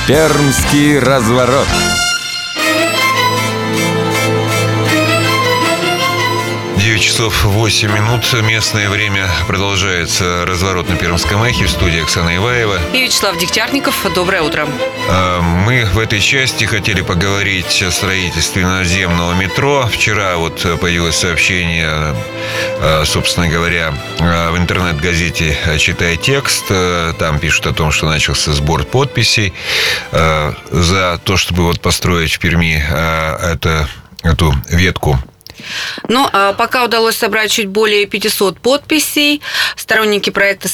Пермский разворот. 9 часов 8 минут. Местное время. Продолжается разворот на Пермском эхе. В студии Оксана Иваева и Вячеслав Дегтярников. Доброе утро. Мы в этой части хотели поговорить о строительстве наземного метро. Вчера появилось сообщение, собственно говоря, в интернет-газете «Читай текст». Там пишут о том, что начался сбор подписей за то, чтобы построить в Перми эту ветку. Пока удалось собрать чуть более 500 подписей. Сторонники проекта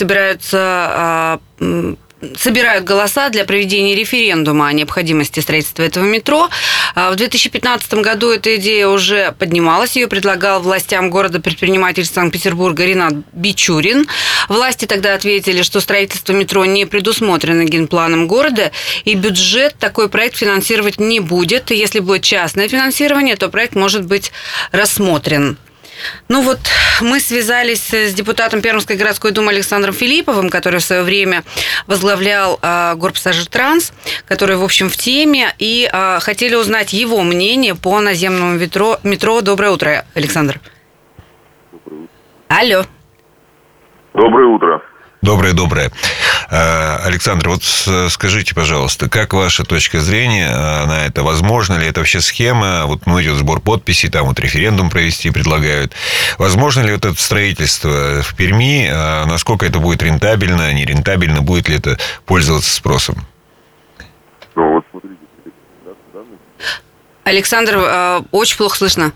собирают голоса для проведения референдума о необходимости строительства этого метро. В 2015 году эта идея уже поднималась. Ее предлагал властям города предприниматель Санкт-Петербурга Ринат Бичурин. Власти тогда ответили, что строительство метро не предусмотрено генпланом города, и бюджет такой проект финансировать не будет. Если будет частное финансирование, то проект может быть рассмотрен. Мы связались с депутатом Пермской городской думы Александром Филипповым, который в свое время возглавлял Горпассажиртранс, который, в общем, в теме, и хотели узнать его мнение по наземному метро. Доброе утро, Александр. Алло. Доброе утро. Доброе. Александр, скажите, пожалуйста, как ваша точка зрения на это? Возможно ли это вообще схема? Идет сбор подписей, там референдум провести предлагают. Возможно ли это строительство в Перми? Насколько это будет рентабельно, нерентабельно? Будет ли это пользоваться спросом? Смотрите. Александр, очень плохо слышно.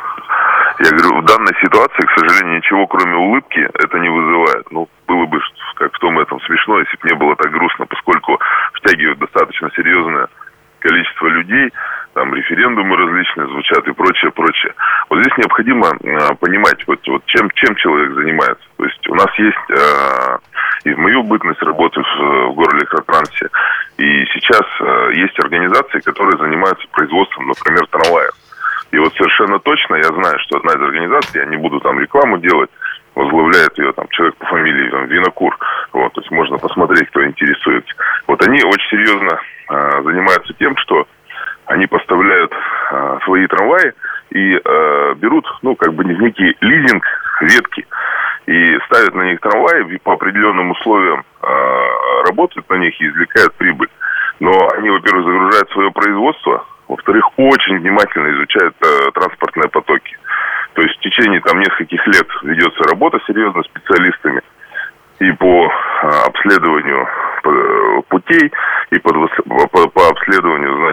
Я говорю, в данной ситуации, к сожалению, ничего кроме улыбки это не вызывает. Было бы как в том этом смешно, если бы не было так грустно, поскольку втягивают достаточно серьезное количество людей, там референдумы различные звучат и прочее. Здесь необходимо понимать, чем человек занимается. То есть у нас есть, и в мою бытность работы в Горэлектротрансе, и сейчас есть организации, которые занимаются производством, например, трамваев. И совершенно точно я знаю, что одна из организаций, я не буду там рекламу делать, возглавляет ее человек по фамилии Винокур. То есть можно посмотреть, кто интересуется. Они очень серьезно занимаются тем, что они поставляют свои трамваи и берут, некий лизинг, ветки, и ставят на них трамваи, и по определенным условиям работают на них и извлекают прибыль. Но они, во-первых, загружают свое производство, во-вторых, очень внимательно изучают транспортные потоки. То есть в течение нескольких лет ведется работа серьезно специалистами и по обследованию путей, и по обследованию,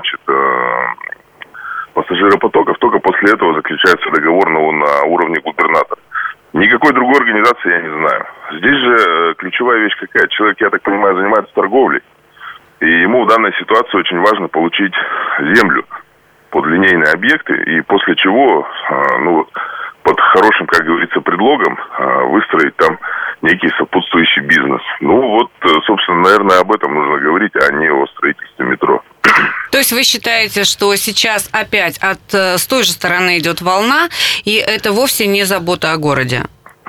пассажиропотоков. Только после этого заключается договор на уровне губернатора. Никакой другой организации я не знаю. Здесь же ключевая вещь какая? Человек, я так понимаю, занимается торговлей. И ему в данной ситуации очень важно получить землю под линейные объекты, и после чего, под хорошим, как говорится, предлогом выстроить там некий сопутствующий бизнес. Собственно, наверное, об этом нужно говорить, а не о строительстве метро. То есть вы считаете, что сейчас опять с той же стороны идет волна, и это вовсе не забота о городе?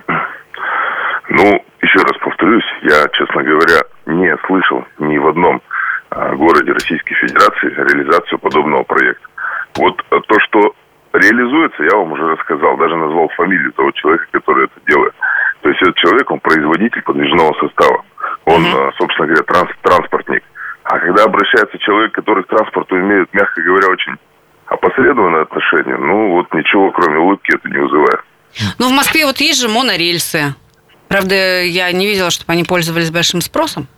Еще раз повторюсь, я, честно говоря, не слышал ни в одном городе Российской Федерации реализацию подобного проекта. То, что реализуется, я вам уже рассказал, даже назвал фамилию того человека, который это делает. То есть этот человек, он производитель подвижного состава. Он, собственно говоря, транспортник. А когда обращается человек, который к транспорту имеет, мягко говоря, очень опосредованное отношение, ничего кроме улыбки это не вызывает. В Москве есть же монорельсы. Правда, я не видела, чтобы они пользовались большим спросом.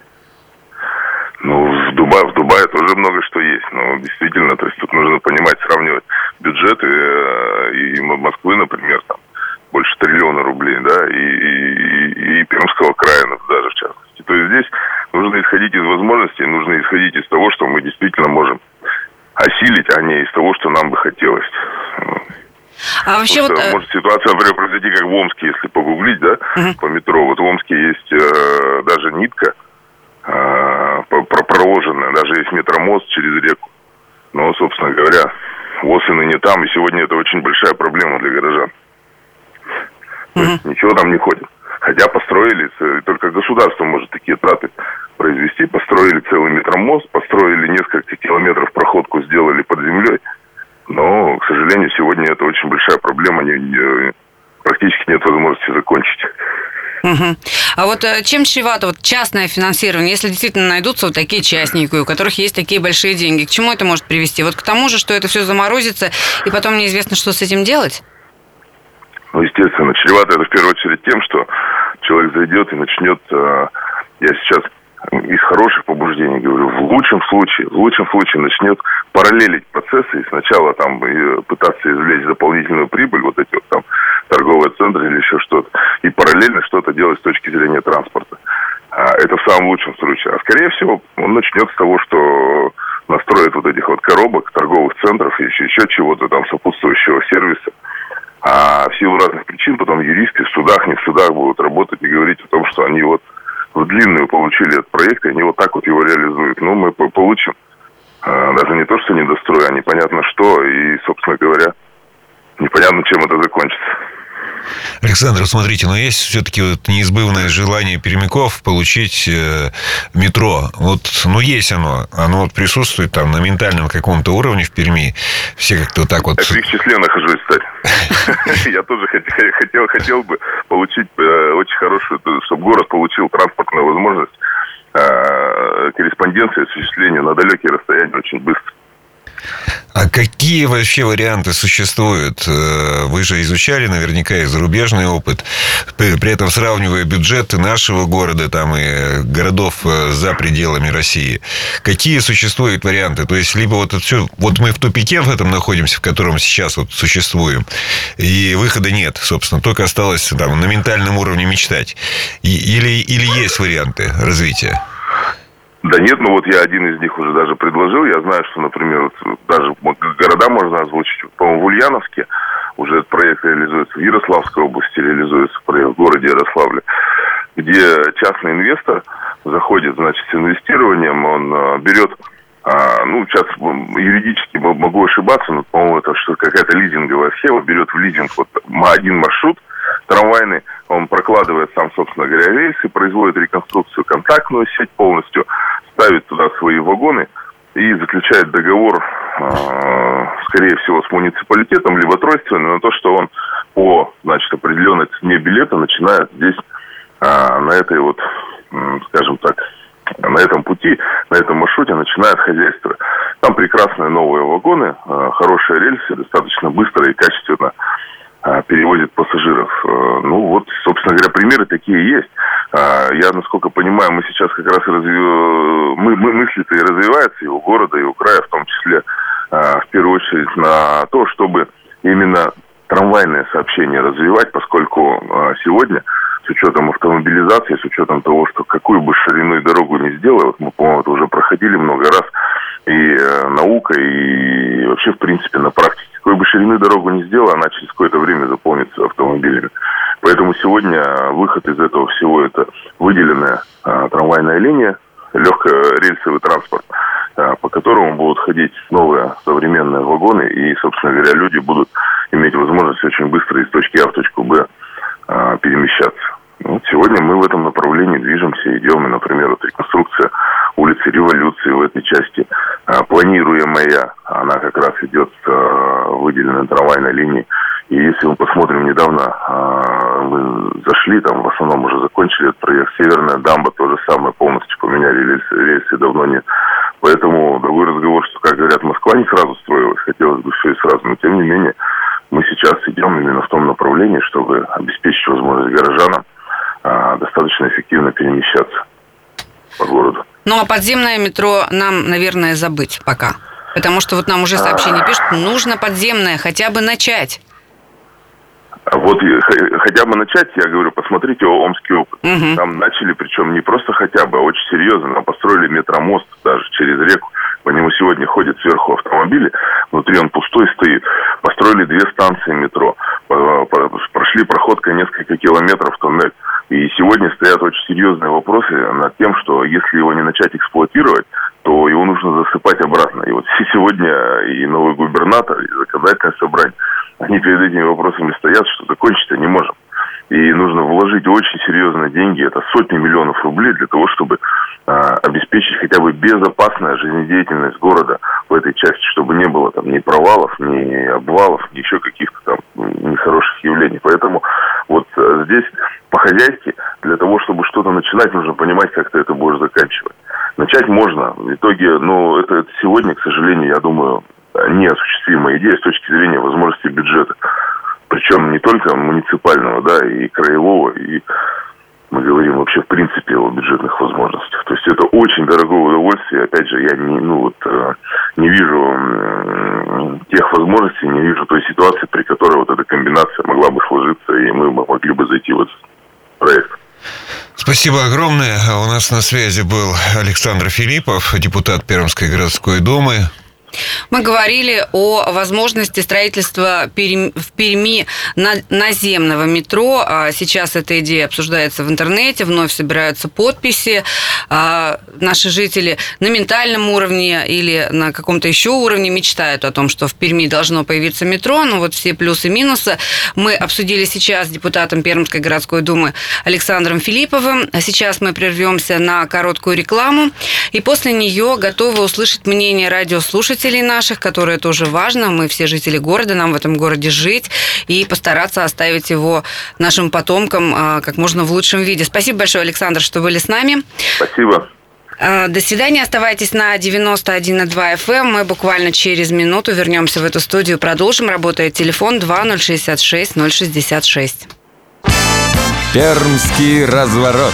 В Дубае тоже много что есть. Действительно, то есть тут нужно понимать, сравнивать бюджеты и Москвы, например, там больше 1 триллиона рублей, да, и Пермского края даже в частности. То есть здесь нужно исходить из возможностей, нужно исходить из того, что мы действительно можем осилить, а не из того, что нам бы хотелось. А вообще может ситуация, например, произойти, как в Омске, если погуглить, да, по метро. В Омске есть даже нитка, проложенная, даже есть метромост через реку. Собственно говоря, ВОЗ и ныне там, и сегодня это очень большая проблема для горожан. То есть ничего там не ходит. Хотя построили, только государство может такие траты произвести. Построили целый метромост, построили несколько километров проходку, сделали под землей. Но, к сожалению, сегодня это очень большая проблема. Практически нет возможности закончить. Угу. А вот чем чревато вот частное финансирование, если действительно найдутся вот такие частники, у которых есть такие большие деньги, к чему это может привести? Вот к тому же, что это все заморозится, и потом неизвестно, что с этим делать? Ну, естественно, чревато это в первую очередь тем, что человек зайдет и начнет, я сейчас из хороших побуждений говорю, в лучшем случае начнет параллелить процессы и сначала там пытаться извлечь дополнительную прибыль, вот эти вот там торговые центры или еще что-то, и параллельно что-то делать с точки зрения транспорта. Это в самом лучшем случае. А скорее всего он начнет с того, что настроит вот этих вот коробок, торговых центров, еще чего-то там сопутствующего сервиса. А в силу разных причин потом юристы в судах, не в судах будут работать и говорить о том, что они вот в длинную получили этот проект, и они вот так вот его реализуют. Ну, мы получим даже не то, что недострой, а непонятно что, и, собственно говоря, непонятно, чем это закончится. Александр, смотрите, но есть все-таки вот неизбывное желание пермяков получить метро. Вот, ну, есть оно вот присутствует там на ментальном каком-то уровне в Перми. Все как-то вот так вот... Я в их числе нахожусь, кстати. Я тоже хотел бы получить очень хорошую, чтобы город получил транспортную возможность корреспонденции, осуществлению на далекие расстояния очень быстро. А какие вообще варианты существуют? Вы же изучали наверняка и зарубежный опыт, при этом сравнивая бюджеты нашего города там, и городов за пределами России. Какие существуют варианты? То есть, либо вот это все, вот мы в тупике в этом находимся, в котором сейчас вот существуем, и выхода нет, собственно, только осталось там на ментальном уровне мечтать. Или есть варианты развития? Да нет, ну вот я один из них уже даже предложил. Я знаю, что, например, вот даже города можно озвучить. По-моему, в Ульяновске уже этот проект реализуется, в Ярославской области реализуется проект, в городе Ярославле, где частный инвестор заходит, значит, с инвестированием, он берет, ну, сейчас юридически могу ошибаться, но, по-моему, это что какая-то лизинговая схема, берет в лизинг вот один маршрут трамвайный, он прокладывает сам, собственно говоря, рельсы, производит реконструкцию, контактную сеть полностью, ставит туда свои вагоны и заключает договор, скорее всего, с муниципалитетом, либо тройственный, на то, что он по, значит, определенной цене билета начинает здесь, на этой вот, скажем так, на этом пути, на этом маршруте начинает хозяйство. Там прекрасные новые вагоны, хорошие рельсы, достаточно быстро и качественно перевозит пассажиров. Ну, вот, собственно говоря, примеры такие есть. Я, насколько понимаю, мы сейчас как раз мысли-то и развиваются, и у города, и у края, в том числе, в первую очередь, на то, чтобы именно трамвайное сообщение развивать, поскольку сегодня, с учетом автомобилизации, с учетом того, что какую бы ширину и дорогу не сделали, вот мы, по-моему, это уже проходили много раз, и наука, и вообще, в принципе, на практике, какой бы ширины дорогу не сделала, она через какое-то время заполнится автомобилями. Поэтому сегодня выход из этого всего – это выделенная трамвайная линия, легкорельсовый транспорт, по которому будут ходить новые современные вагоны, и, собственно говоря, люди будут иметь возможность очень быстро из точки А в точку Б перемещаться. Вот сегодня мы в этом направлении движемся, идем, и, например, вот реконструкция улицы Революции в этой части, планируемая, она как раз идет выделенной трамвайной линии. И если мы посмотрим, недавно мы зашли, там в основном уже закончили этот проект, Северная дамба, то же самое, полностью поменяли рельсы давно нет. Поэтому другой разговор, что, как говорят, Москва не сразу строилась, хотелось бы все и сразу, но тем не менее мы сейчас идем именно в том направлении, чтобы обеспечить возможность горожанам достаточно эффективно перемещаться по городу. Ну, а подземное метро нам, наверное, забыть пока. Потому что вот нам уже сообщение пишут, нужно подземное хотя бы начать. Вот хотя бы начать, я говорю, посмотрите омский опыт. Угу. Там начали, причем не просто хотя бы, а очень серьезно. Там построили метромост даже через реку. По нему сегодня ходят сверху автомобили, внутри он пустой стоит. Построили 2 станции метро, прошли проходкой несколько километров туннель. И сегодня стоят очень серьезные вопросы над тем, что если его не начать эксплуатировать, то его нужно засыпать обратно. И вот сегодня и новый губернатор, и законодательное собрание, они перед этими вопросами стоят, что закончить-то не можем. И нужно вложить очень серьезные деньги, это сотни миллионов рублей для того, чтобы обеспечить хотя бы безопасная жизнедеятельность города в этой части, чтобы не было там ни провалов, ни обвалов, ни еще каких-то там нехороших явлений. Поэтому вот здесь по-хозяйски для того, чтобы что-то начинать, нужно понимать, как ты это будешь заканчивать. Начать можно. В итоге, это сегодня, к сожалению, я думаю, неосуществимая идея с точки зрения возможностей бюджета. Причем не только муниципального, да, и краевого, и мы говорим вообще в принципе о бюджетных возможностях. То есть это очень дорогое удовольствие. Опять же, я не вижу тех возможностей, не вижу той ситуации, при которой вот эта комбинация могла бы сложиться, и мы могли бы зайти в этот проект. Спасибо огромное. У нас на связи был Александр Филиппов, депутат Пермской городской думы. Мы говорили о возможности строительства в Перми наземного метро. Сейчас эта идея обсуждается в интернете, вновь собираются подписи. Наши жители на ментальном уровне или на каком-то еще уровне мечтают о том, что в Перми должно появиться метро. Но вот все плюсы и минусы мы обсудили сейчас с депутатом Пермской городской думы Александром Филипповым. А сейчас мы прервемся на короткую рекламу, и после нее готовы услышать мнение радиослушателей наших, которое тоже важно. Мы все жители города, нам в этом городе жить, и постараться оставить его нашим потомкам как можно в лучшем виде. Спасибо большое, Александр, что были с нами. Спасибо. До свидания. Оставайтесь на 91,2 FM. Мы буквально через минуту вернемся в эту студию, продолжим. Работает телефон 2066 066. Пермский разворот.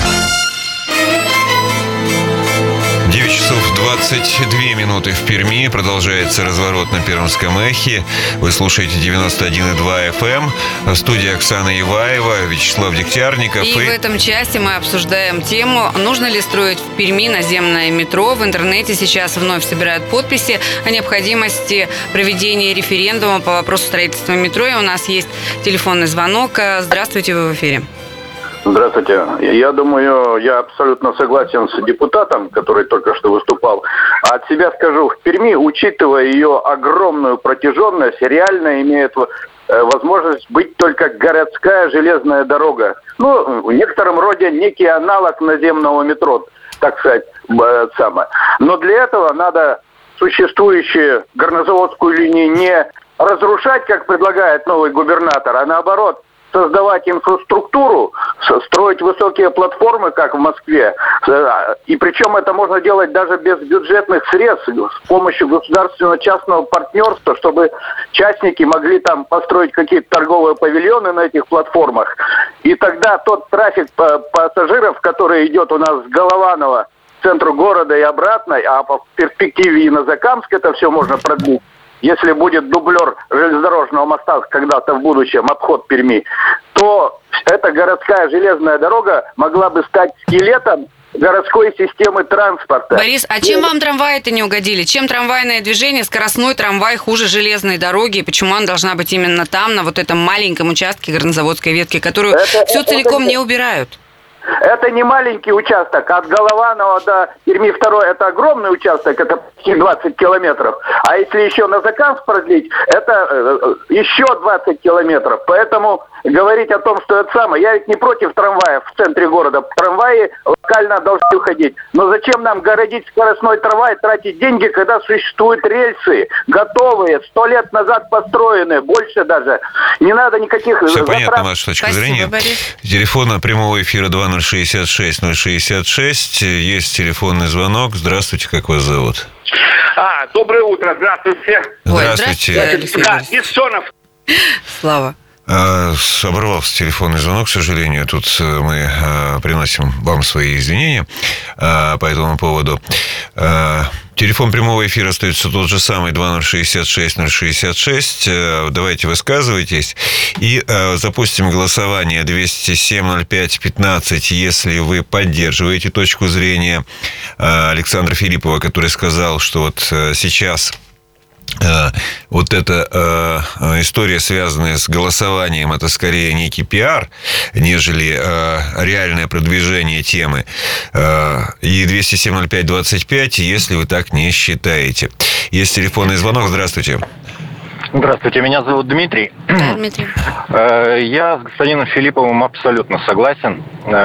9 часов 22 минуты в Перми. Продолжается разворот на Пермском эхе. Вы слушаете 91,2 FM. В студии Оксана Иваева, Вячеслав Дегтярников. И в этом части мы обсуждаем тему, нужно ли строить в Перми наземное метро. В интернете сейчас вновь собирают подписи о необходимости проведения референдума по вопросу строительства метро. И у нас есть телефонный звонок. Здравствуйте, вы в эфире. Здравствуйте. Я думаю, я абсолютно согласен с депутатом, который только что выступал. А от себя скажу, в Перми, учитывая ее огромную протяженность, реально имеет возможность быть только городская железная дорога. В некотором роде некий аналог наземного метро, так сказать, Но для этого надо существующую горнозаводскую линию не разрушать, как предлагает новый губернатор, а наоборот, создавать инфраструктуру, строить высокие платформы, как в Москве. И причем это можно делать даже без бюджетных средств, с помощью государственно-частного партнерства, чтобы частники могли там построить какие-то торговые павильоны на этих платформах. И тогда тот трафик пассажиров, который идет у нас с Голованова к центру города и обратно, а по перспективе и на Закамск это все можно продлить, если будет дублер железнодорожного моста когда-то в будущем, обход Перми, то эта городская железная дорога могла бы стать скелетом городской системы транспорта. Борис, а чем вам трамваи-то не угодили? Чем трамвайное движение, скоростной трамвай хуже железной дороги? И почему она должна быть именно там, на вот этом маленьком участке горнозаводской ветки, которую все целиком не убирают? Это не маленький участок. От Голованова до Перми 2 это огромный участок, это почти 20 километров. А если еще на Закамск продлить, это еще 20 километров. Поэтому говорить о том, что это самое... Я ведь не против трамваев в центре города. Трамваи локально должны уходить. Но зачем нам городить скоростной трамвай, тратить деньги, когда существуют рельсы, готовые, 100 лет назад построенные, больше даже. Не надо никаких... Все понятно, ваша точка зрения. Борис. Телефон прямого эфира 2066 066. Есть телефонный звонок. Здравствуйте, как вас зовут? Доброе утро, здравствуйте. Здравствуйте. Да, Бессонов. Слава. Оборвался телефонный звонок, к сожалению. Тут мы приносим вам свои извинения по этому поводу. Телефон прямого эфира остается тот же самый, 2066 066. Давайте высказывайтесь. И запустим голосование 207-05-15, если вы поддерживаете точку зрения Александра Филиппова, который сказал, что вот сейчас... Вот эта история, связанная с голосованием, это скорее некий пиар, нежели реальное продвижение темы. И 207-05-25, если вы так не считаете. Есть телефонный звонок. Здравствуйте. Здравствуйте, меня зовут Дмитрий. Да, Дмитрий. Я с господином Филипповым абсолютно согласен.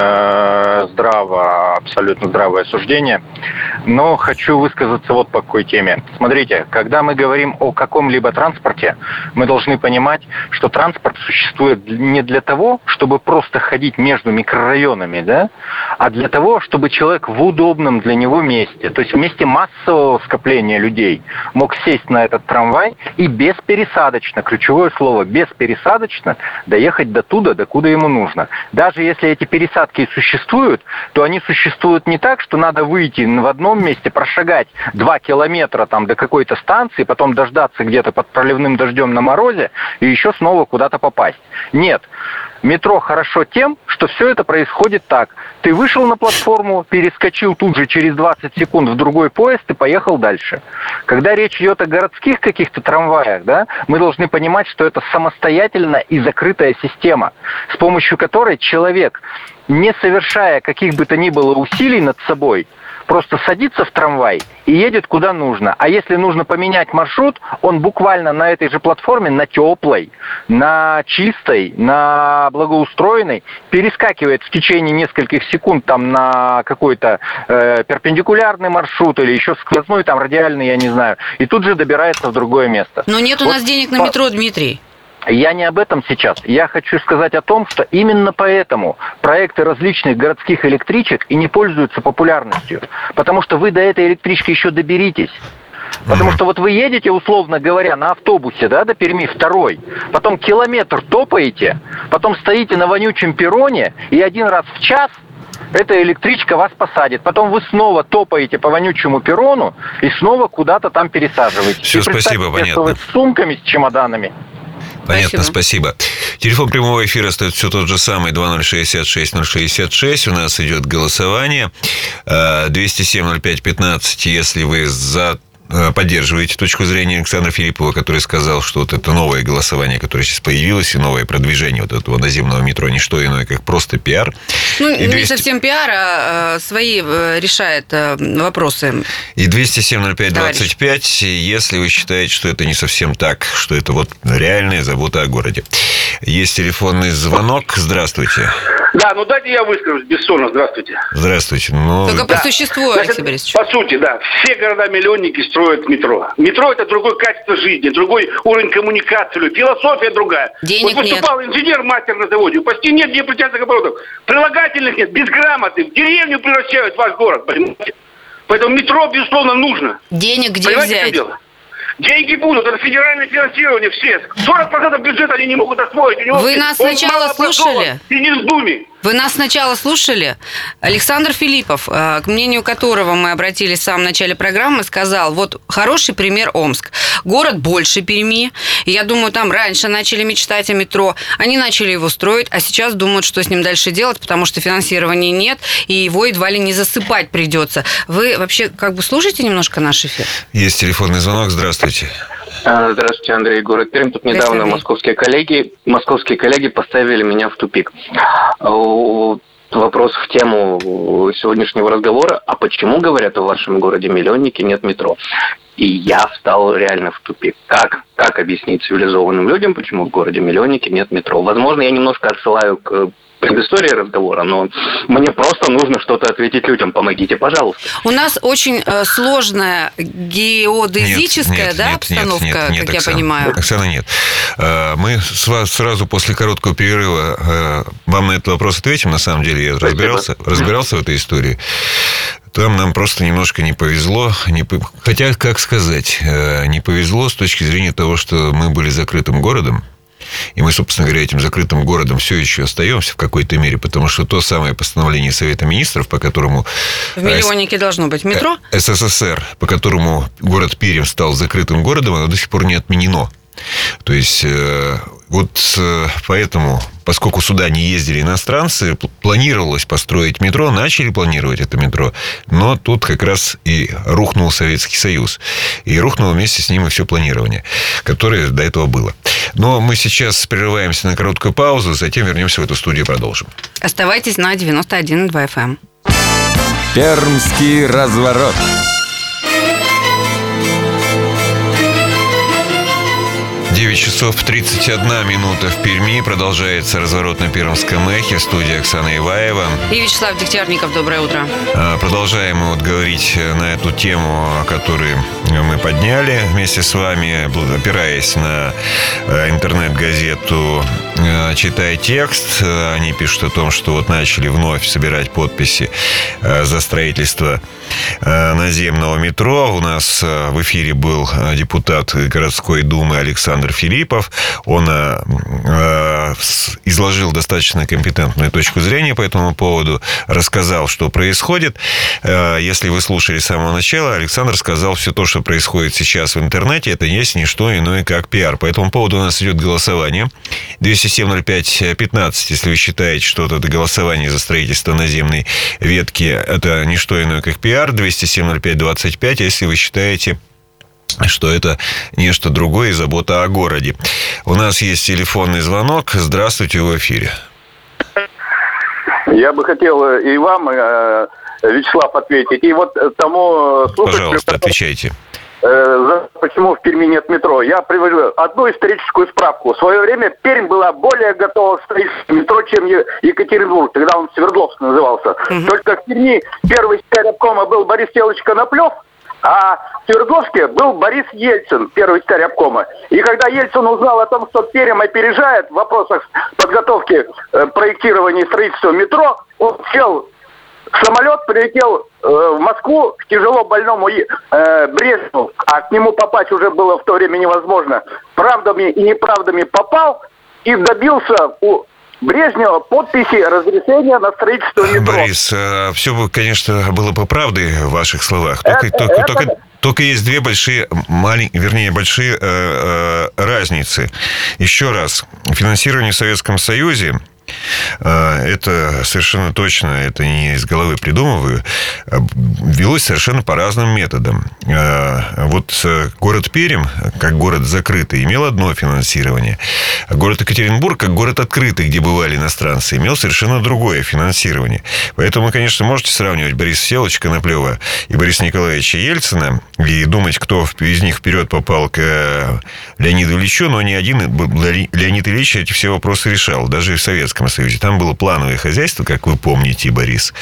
Абсолютно здравое суждение. Но хочу высказаться вот по какой теме. Смотрите, когда мы говорим о каком-либо транспорте, мы должны понимать, что транспорт существует не для того, чтобы просто ходить между микрорайонами, да, а для того, чтобы человек в удобном для него месте, то есть в месте массового скопления людей, мог сесть на этот трамвай и беспересадочно, ключевое слово, беспересадочно доехать до туда, докуда ему нужно. Даже если эти пересадки существуют, то они существуют не так, что надо выйти в одном месте, прошагать 2 километра там, до какой-то станции, потом дождаться где-то под проливным дождем на морозе и еще снова куда-то попасть. Нет. Метро хорошо тем, что все это происходит так. Ты вышел на платформу, перескочил тут же через 20 секунд в другой поезд и поехал дальше. Когда речь идет о городских каких-то трамваях, да, мы должны понимать, что это самостоятельная и закрытая система, с помощью которой человек, не совершая каких бы то ни было усилий над собой, просто садится в трамвай и едет куда нужно. А если нужно поменять маршрут, он буквально на этой же платформе, на теплой, на чистой, на благоустроенной, перескакивает в течение нескольких секунд там на какой-то перпендикулярный маршрут или еще сквозной, там радиальный, я не знаю, и тут же добирается в другое место. Но нет у нас денег на метро, Дмитрий. Я не об этом сейчас. Я хочу сказать о том, что именно поэтому проекты различных городских электричек и не пользуются популярностью. Потому что вы до этой электрички еще доберитесь. Потому что вот вы едете, условно говоря, на автобусе, да, до Перми 2, потом километр топаете, потом стоите на вонючем перроне, и 1 раз в час эта электричка вас посадит. Потом вы снова топаете по вонючему перрону и снова куда-то там пересаживаетесь. Все, спасибо, понятно. Что вы с сумками, с чемоданами. Понятно, спасибо. Телефон прямого эфира остается все тот же самый, 2066-066. У нас идет голосование. 207-05-15, если вы поддерживаете точку зрения Александра Филиппова, который сказал, что вот это новое голосование, которое сейчас появилось, и новое продвижение вот этого наземного метро, не что иное, как просто пиар. Ну, не совсем пиар, а свои решает вопросы. И 207-05-25, если вы считаете, что это не совсем так, что это вот реальная забота о городе. Есть телефонный звонок. Здравствуйте. Да, ну дайте я выскажусь. Бессонов, здравствуйте. Здравствуйте. Только по существу, Алексей Борисович. По сути, да. Все города-миллионники строят метро. Метро – это другое качество жизни, другой уровень коммуникации, философия другая. Денег вот выступал инженер-мастер на заводе, почти нет непричастных оборотов. Прилагательных нет, безграмотных. В деревню превращают ваш город, понимаете? Поэтому метро, безусловно, нужно. Денег где понимаете, взять? что дело? Деньги будут, это федеральное финансирование все. 40% бюджета они не могут освоить. Вы нас сначала слушали? И не вздумай. Вы нас сначала слушали? Александр Филиппов, к мнению которого мы обратились в самом начале программы, сказал, вот хороший пример Омск. Город больше Перми. И я думаю, там раньше начали мечтать о метро. Они начали его строить, а сейчас думают, что с ним дальше делать, потому что финансирования нет, и его едва ли не засыпать придется. Вы вообще как бы слушаете немножко наш эфир? Есть телефонный звонок. Здравствуйте. Здравствуйте, Андрей, город Пермь. Тут недавно московские коллеги поставили меня в тупик. Вопрос в тему сегодняшнего разговора. А почему, говорят, в вашем городе миллионники нет метро? И я встал реально в тупик. Как объяснить цивилизованным людям, почему в городе миллионники нет метро? Возможно, я немножко отсылаю к предыстории разговора, но мне просто нужно что-то ответить людям. Помогите, пожалуйста. У нас очень сложная геодезическая обстановка, нет, как Оксана, я понимаю. Оксана, нет. Мы сразу после короткого перерыва вам на этот вопрос ответим. На самом деле я разбирался в этой истории. Там нам просто немножко не повезло. Хотя, как сказать, не повезло с точки зрения того, что мы были закрытым городом. И мы, собственно говоря, этим закрытым городом все еще остаемся в какой-то мере, потому что то самое постановление Совета Министров, по которому... В миллионнике должно быть метро? СССР, по которому город Пермь стал закрытым городом, оно до сих пор не отменено. То есть, вот поэтому, поскольку сюда не ездили иностранцы, планировалось построить метро, начали планировать это метро, но тут как раз и рухнул Советский Союз. И рухнуло вместе с ним и все планирование, которое до этого было. Но мы сейчас прерываемся на короткую паузу, затем вернемся в эту студию и продолжим. Оставайтесь на 91,2 FM. Пермский разворот. 9 часов 31 минута в Перми. Продолжается разворот на Пермском эхе. В студии Оксана Иваева. И Вячеслав Дегтярников. Доброе утро. Продолжаем мы говорить на эту тему, которую мы подняли вместе с вами, опираясь на интернет-газету «Читай текст». Они пишут о том, что вот начали вновь собирать подписи за строительство наземного метро. У нас в эфире был депутат городской думы Александр Филиппов. Он изложил достаточно компетентную точку зрения по этому поводу, рассказал, что происходит. Если вы слушали с самого начала, Александр сказал, все то, что происходит сейчас в интернете, это есть не что иное, как пиар. По этому поводу у нас идет голосование. 207-05-15, если вы считаете, что это голосование за строительство наземной ветки, это не что иное, как пиар. 207-05-25, если вы считаете, что это нечто другое и забота о городе. У нас есть телефонный звонок. Здравствуйте, в эфире. Я бы хотел и вам, Вячеслав, ответить. И вот тому слушателю... Пожалуйста, отвечайте. Почему в Перми нет метро? Я привожу одну историческую справку. В свое время Пермь была более готова к строительству метро, чем Екатеринбург. Тогда он Свердловск назывался. Только в Перми первый секретарь обкома был Борис Елович Коноплев, а в Свердловске был Борис Ельцин, первый секретарь обкома. И когда Ельцин узнал о том, что Пермь опережает в вопросах подготовки проектирования и строительства метро, он сел в самолет, прилетел в Москву к тяжело больному Брежневу, а к нему попасть уже было в то время невозможно. Правдами и неправдами попал и добился у Брежнева подписи разрешения на строительство метро. Борис, все, конечно, было по правде в ваших словах. Только есть две большие разницы. Еще раз, финансирование в Советском Союзе, это совершенно точно, это не из головы придумываю, велось совершенно по разным методам. Вот город Пермь, как город закрытый, имел одно финансирование. А город Екатеринбург, как город открытый, где бывали иностранцы, имел совершенно другое финансирование. Поэтому, конечно, можете сравнивать Бориса Всеволодовича Коноплева и Бориса Николаевича Ельцина и думать, кто из них вперед попал к Леониду Ильичу, но ни один Леонид Ильич эти все вопросы решал, даже и в Советском Союзе. Там было плановое хозяйство, как вы помните, Борис.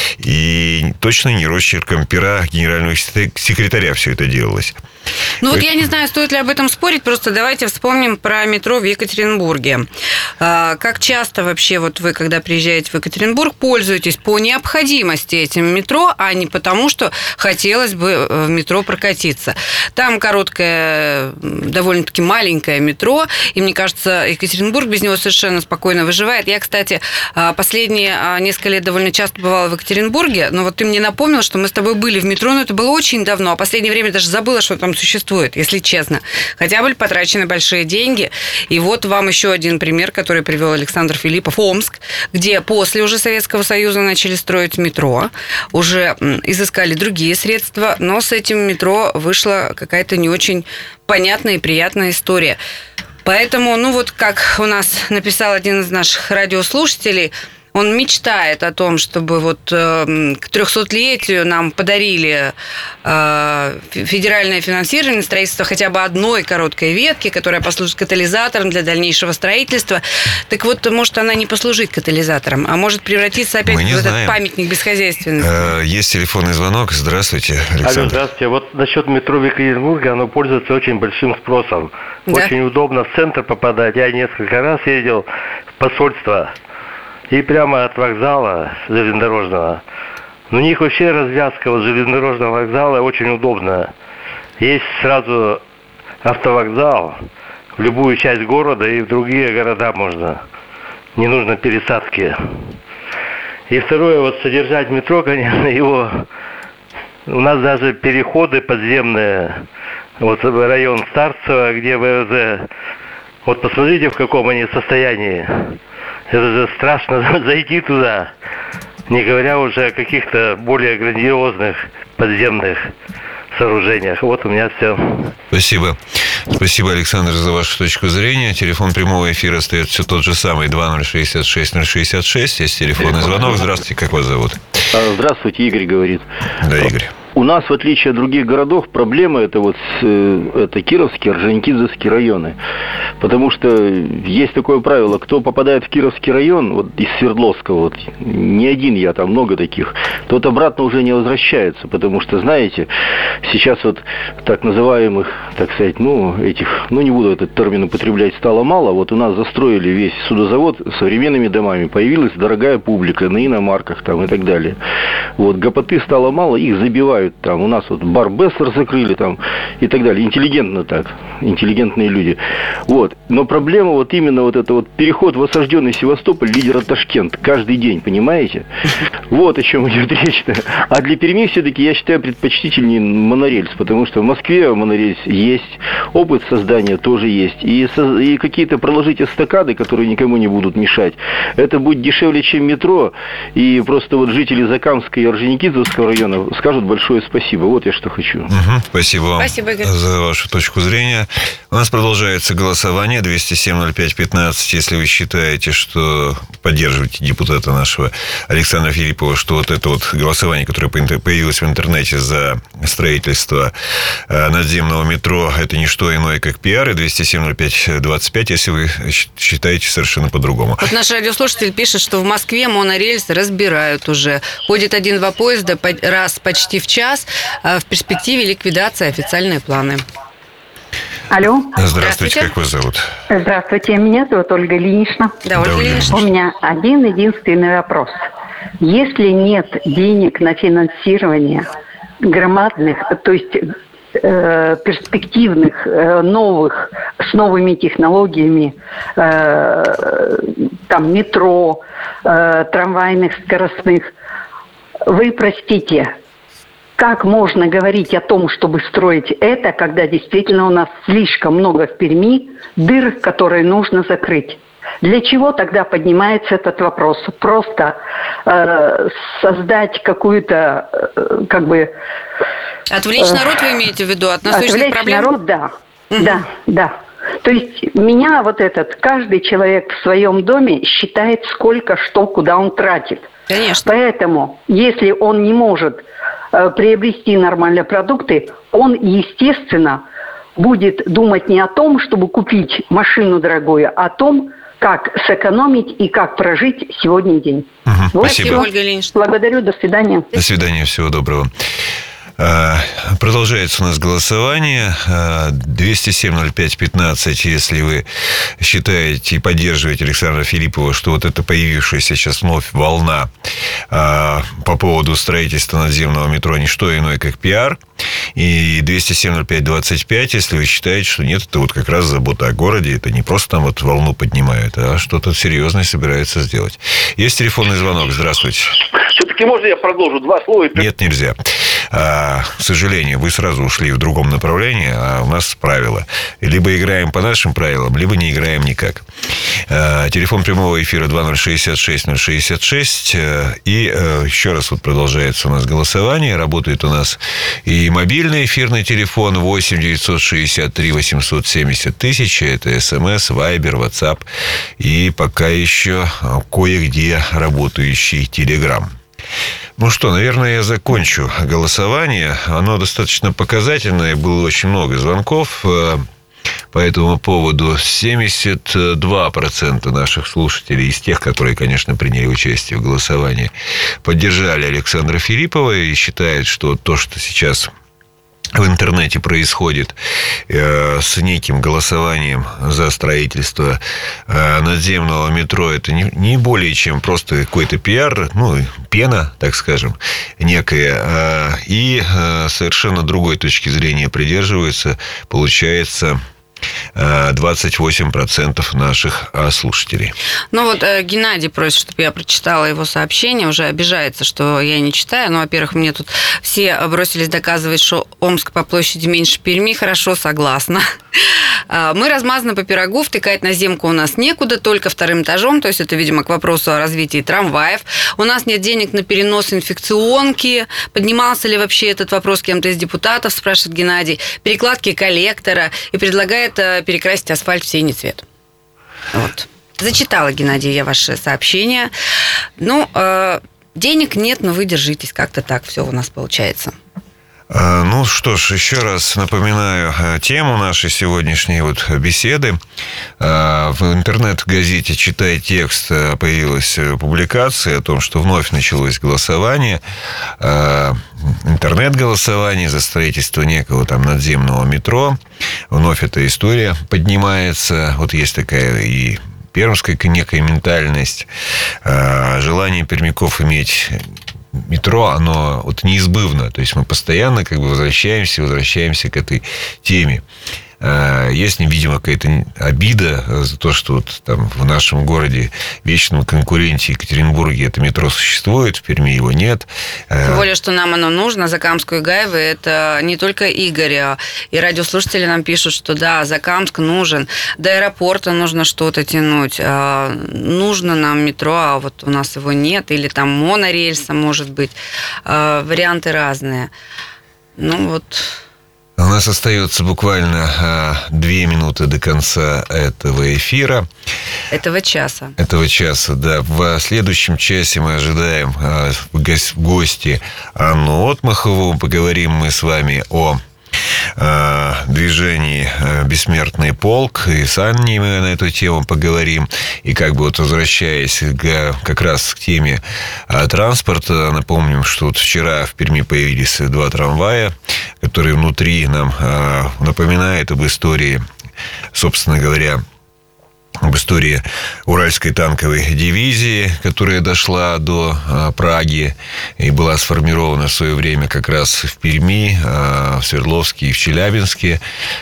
И точно не росчерком пера генерального секретаря все это делалось. Ну вот я не знаю, стоит ли об этом спорить, просто давайте вспомним про метро в Екатеринбурге. Как часто вообще вот вы, когда приезжаете в Екатеринбург, пользуетесь по необходимости этим метро, а не потому, что хотелось бы в метро прокатиться? Там короткое, довольно-таки маленькое метро, и мне кажется, Екатеринбург без него совершенно спокойно выживает. Я, кстати, последние несколько лет довольно часто бывала в Екатеринбурге, но вот ты мне напомнил, что мы с тобой были в метро, но это было очень давно, а в последнее время даже забыла, что там существует, если честно. Хотя были потрачены большие деньги. И вот вам еще один пример, который привел Александр Филиппов. Омск, где после уже Советского Союза начали строить метро, уже изыскали другие средства, но с этим метро вышла какая-то не очень понятная и приятная история. Поэтому, ну вот как у нас написал один из наших радиослушателей, он мечтает о том, чтобы вот к 300-летию нам подарили федеральное финансирование строительства хотя бы одной короткой ветки, которая послужит катализатором для дальнейшего строительства. Так вот, может она не послужить катализатором, а может превратиться опять в этот памятник бесхозяйственности. Есть телефонный звонок. Здравствуйте, Александр. Алло, здравствуйте. Вот насчет метро в Екатеринбурге, оно пользуется очень большим спросом. Да. Очень удобно в центр попадать. Я несколько раз ездил в посольство. И прямо от вокзала железнодорожного. У них вообще развязка вот железнодорожного вокзала очень удобная. Есть сразу автовокзал в любую часть города и в другие города можно. Не нужно пересадки. И второе, вот содержать метро, конечно, его... У нас даже переходы подземные. Вот в район Старцево, где ВРЗ. Вот посмотрите, в каком они состоянии. Это же страшно зайти туда, не говоря уже о каких-то более грандиозных подземных сооружениях. Вот у меня все. Спасибо. Спасибо, Александр, за вашу точку зрения. Телефон прямого эфира остается все тот же самый, 2066-066. Есть телефонный звонок. Здравствуйте, как вас зовут? Здравствуйте, Игорь говорит. Да, Игорь. у нас, в отличие от других городов, проблема это Кировские, Орджоникидзевские районы. Потому что есть такое правило, кто попадает в Кировский район, вот из Свердловского, не один я, там много таких, тот обратно уже не возвращается. Потому что, знаете, сейчас так называемых, так сказать, не буду этот термин употреблять, стало мало. Вот у нас застроили весь судозавод современными домами, появилась дорогая публика на иномарках там и так далее. Гопоты стало мало, их забивают там. У нас бар Бессер закрыли там и так далее. Интеллигентно так. Интеллигентные люди. Но проблема именно переход в осажденный Севастополь лидера Ташкент каждый день, понимаете? Вот о чем идет речь-то. А для Перми все-таки, я считаю, предпочтительнее монорельс, потому что в Москве монорельс есть, опыт создания тоже есть. И какие-то проложить эстакады, которые никому не будут мешать, это будет дешевле, чем метро. И просто жители Закамска и Орджоникидзевского района скажут большое спасибо. Вот я что хочу. Спасибо вам за вашу точку зрения. У нас продолжается голосование. 207-05-15. Если вы считаете, что поддерживаете депутата нашего Александра Филиппова, что это голосование, которое появилось в интернете за строительство надземного метро, это не что иное, как пиар. И 207-05-25, если вы считаете совершенно по-другому. Наш радиослушатель пишет, что в Москве монорельсы разбирают уже. Ходит 1-2 поезда раз почти в час. В перспективе ликвидация, официальные планы. Алло. Здравствуйте, как вас зовут? Здравствуйте, меня зовут Ольга Ильинична. Да, Ольга Ильинична. У меня один единственный вопрос. Если нет денег на финансирование громадных, то есть перспективных, новых, с новыми технологиями, метро, трамвайных, скоростных, вы простите, как можно говорить о том, чтобы строить это, когда действительно у нас слишком много в Перми дыр, которые нужно закрыть? Для чего тогда поднимается этот вопрос? Просто создать какую-то, Отвлечь народ, вы имеете в виду, от насущных проблем? Отвлечь народ, да. То есть меня каждый человек в своем доме считает, сколько, что, куда он тратит. Конечно. Поэтому, если он не может приобрести нормальные продукты, он, естественно, будет думать не о том, чтобы купить машину дорогую, а о том, как сэкономить и как прожить сегодня день. Спасибо. Ольга Ильинична. Благодарю, до свидания. До свидания, всего доброго. Продолжается у нас голосование. 207-05-15, если вы считаете и поддерживаете Александра Филиппова, что это появившаяся сейчас вновь волна по поводу строительства надземного метро не что иное, как пиар. И 207-05-25, если вы считаете, что нет, это как раз забота о городе, это не просто там волну поднимают, а что-то серьезное собирается сделать. Есть телефонный звонок. Здравствуйте. Все-таки можно я продолжу 2 слова? Нет, нельзя. К сожалению, вы сразу ушли в другом направлении, а у нас правила. Либо играем по нашим правилам, либо не играем никак. Телефон прямого эфира 2066-066. И еще раз продолжается у нас голосование. Работает у нас и мобильный эфирный телефон 8-963-870-1000. Это СМС, Вайбер, WhatsApp. И пока еще кое-где работающий Телеграм. Ну что, наверное, я закончу голосование. Оно достаточно показательное. Было очень много звонков по этому поводу. 72% наших слушателей, из тех, которые, конечно, приняли участие в голосовании, поддержали Александра Филиппова и считают, что то, что сейчас в интернете происходит с неким голосованием за строительство надземного метро, это не более чем просто какой-то пиар, пена, так скажем, некая, и совершенно другой точки зрения придерживаются, получается, 28% наших слушателей. Геннадий просит, чтобы я прочитала его сообщение, уже обижается, что я не читаю. Во-первых, мне тут все бросились доказывать, что Омск по площади меньше Перми. Хорошо, согласна. Мы размазаны по пирогу, втыкать на земку у нас некуда, только 2-м этажом, то есть это, видимо, к вопросу о развитии трамваев. У нас нет денег на перенос инфекционки. Поднимался ли вообще этот вопрос кем-то из депутатов, спрашивает Геннадий. Перекладки коллектора и предлагает перекрасить асфальт в синий цвет. Зачитала, Геннадий, я ваше сообщение. Денег нет, но вы держитесь, как-то так все у нас получается. Ну что ж, еще раз напоминаю тему нашей сегодняшней беседы. В интернет-газете «Читай текст» появилась публикация о том, что вновь началось голосование, интернет-голосование за строительство некого там надземного метро. Вновь эта история поднимается. Вот есть такая и пермская некая ментальность, желание пермяков иметь метро, оно неизбывно. То есть мы постоянно возвращаемся к этой теме. Есть, видимо, какая-то обида за то, что там в нашем городе, вечном конкуренте Екатеринбурге, это метро существует, в Перми его нет. Тем более, что нам оно нужно. Закамск и Гайвы – это не только Игорь. И радиослушатели нам пишут, что да, Закамск нужен. До аэропорта нужно что-то тянуть. Нужно нам метро, а вот у нас его нет. Или там монорельса, может быть. Варианты разные. У нас остается буквально 2 минуты до конца этого эфира. Этого часа, да. В следующем часе мы ожидаем в гости Анну Отмахову. Поговорим мы с вами о движении «Бессмертный полк». И с Анной мы на эту тему поговорим. И возвращаясь как раз к теме транспорта, напомним, что вчера в Перми появились 2 трамвая, которые внутри нам напоминают об истории, собственно говоря, об истории Уральской танковой дивизии, которая дошла до Праги и была сформирована в свое время как раз в Перми, в Свердловске и в Челябинске.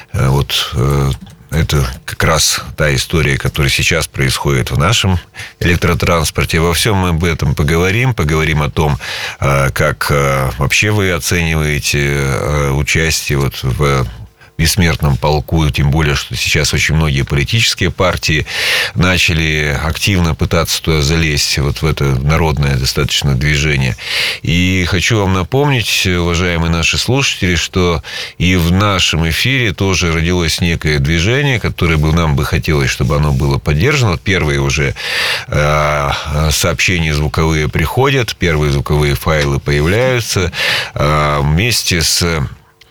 Это как раз та история, которая сейчас происходит в нашем электротранспорте. Во всем мы об этом поговорим о том, как вообще вы оцениваете участие в бессмертном полку, тем более, что сейчас очень многие политические партии начали активно пытаться туда залезть, в это народное достаточно движение. И хочу вам напомнить, уважаемые наши слушатели, что и в нашем эфире тоже родилось некое движение, которое нам бы хотелось, чтобы оно было поддержано. Первые уже сообщения звуковые приходят, первые звуковые файлы появляются. Вместе с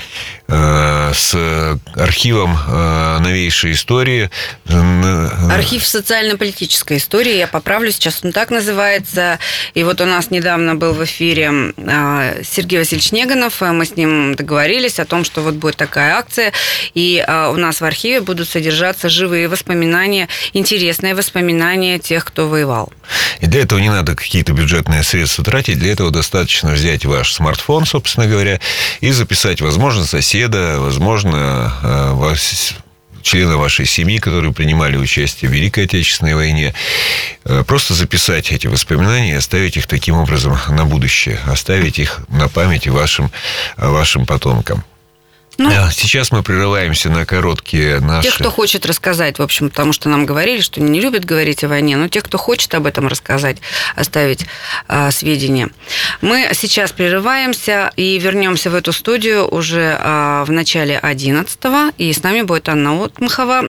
архивом новейшей истории. Архив социально-политической истории, я поправлю, сейчас он так называется. И у нас недавно был в эфире Сергей Васильевич Неганов, мы с ним договорились о том, что будет такая акция, и у нас в архиве будут содержаться живые воспоминания, интересные воспоминания тех, кто воевал. И для этого не надо какие-то бюджетные средства тратить, для этого достаточно взять ваш смартфон, собственно говоря, и записать, возможно, соседа, возможно, члена вашей семьи, которые принимали участие в Великой Отечественной войне. Просто записать эти воспоминания и оставить их таким образом на будущее, оставить их на память вашим потомкам. Сейчас мы прерываемся на короткие наши... Те, кто хочет рассказать, в общем, потому что нам говорили, что не любят говорить о войне, но те, кто хочет об этом рассказать, оставить сведения. Мы сейчас прерываемся и вернемся в эту студию уже в начале 11-го, и с нами будет Анна Отмахова,